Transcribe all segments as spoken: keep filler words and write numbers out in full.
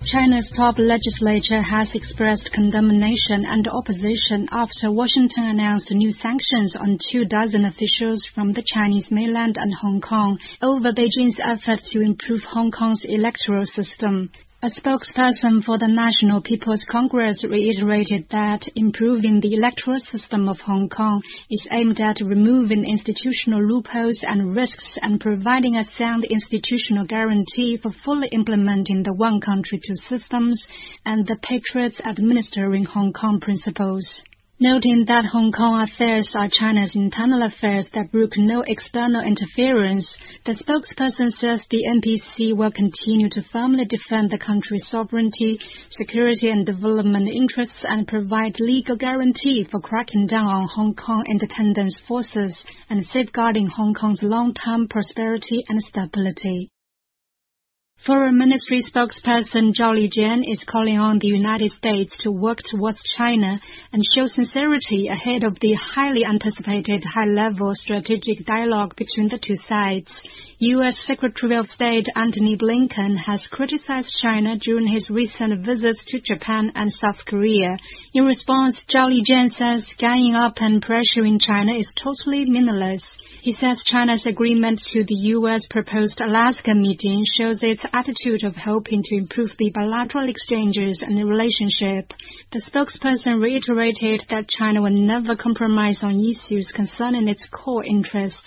China's top legislature has expressed condemnation and opposition after Washington announced new sanctions on two dozen officials from the Chinese mainland and Hong Kong over Beijing's effort to improve Hong Kong's electoral system. A spokesperson for the National People's Congress reiterated that improving the electoral system of Hong Kong is aimed at removing institutional loopholes and risks and providing a sound institutional guarantee for fully implementing the one country, two systems and the Patriots administering Hong Kong principles. Noting that Hong Kong affairs are China's internal affairs that brook no external interference, the spokesperson says the N P C will continue to firmly defend the country's sovereignty, security and development interests and provide legal guarantee for cracking down on Hong Kong independence forces and safeguarding Hong Kong's long-term prosperity and stability. Foreign Ministry spokesperson Zhao Lijian is calling on the United States to work towards China and show sincerity ahead of the highly anticipated high-level strategic dialogue between the two sides. U S Secretary of State Antony Blinken has criticized China during his recent visits to Japan and South Korea. In response, Zhao Lijian says ganging up and pressuring China is totally meaningless. He says China's agreement to the U S proposed Alaska meeting shows its attitude of hoping to improve the bilateral exchanges and the relationship. The spokesperson reiterated that China will never compromise on issues concerning its core interests.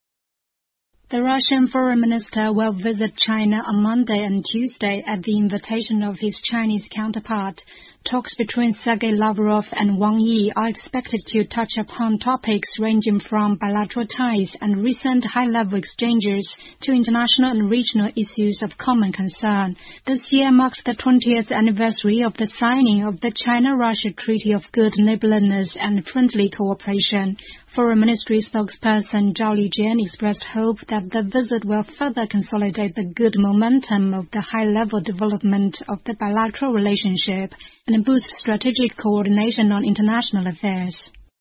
The Russian foreign minister will visit China on Monday and Tuesday at the invitation of his Chinese counterpart. Talks between Sergei Lavrov and Wang Yi are expected to touch upon topics ranging from bilateral ties and recent high-level exchanges to international and regional issues of common concern. This year marks the twentieth anniversary of the signing of the China-Russia Treaty of Good Neighborliness and Friendly Cooperation. Foreign Ministry spokesperson Zhao Lijian expressed hope that the visit will further consolidate the good momentum of the high-level development of the bilateral relationship and boost strategic coordination on international affairs.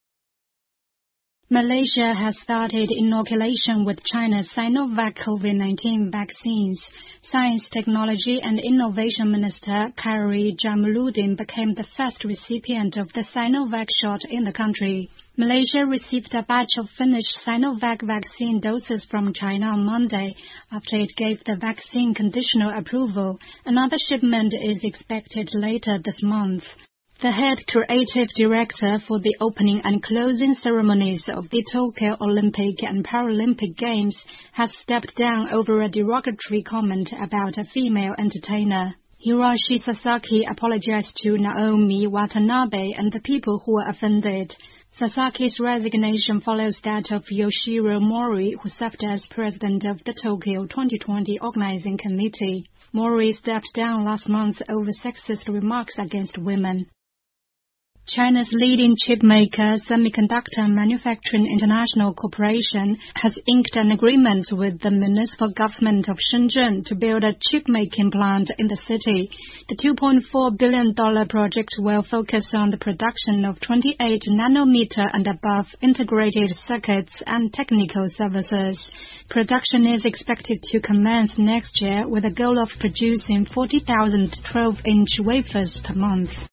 Malaysia has started inoculation with China's Sinovac COVID nineteen vaccines. Science, Technology and Innovation Minister Khairy Jamaluddin became the first recipient of the Sinovac shot in the country. Malaysia received a batch of finished Sinovac vaccine doses from China on Monday after it gave the vaccine conditional approval. Another shipment is expected later this month. The head creative director for the opening and closing ceremonies of the Tokyo Olympic and Paralympic Games has stepped down over a derogatory comment about a female entertainer. Hiroshi Sasaki apologized to Naomi Watanabe and the people who were offended. Sasaki's resignation follows that of Yoshiro Mori, who served as president of the Tokyo twenty twenty Organizing Committee. Mori stepped down last month over sexist remarks against women. China's leading chipmaker, Semiconductor Manufacturing International Corporation, has inked an agreement with the municipal government of Shenzhen to build a chip-making plant in the city. The two point four billion dollars project will focus on the production of twenty-eight nanometer and above integrated circuits and technical services. Production is expected to commence next year with a goal of producing forty thousand twelve-inch wafers per month.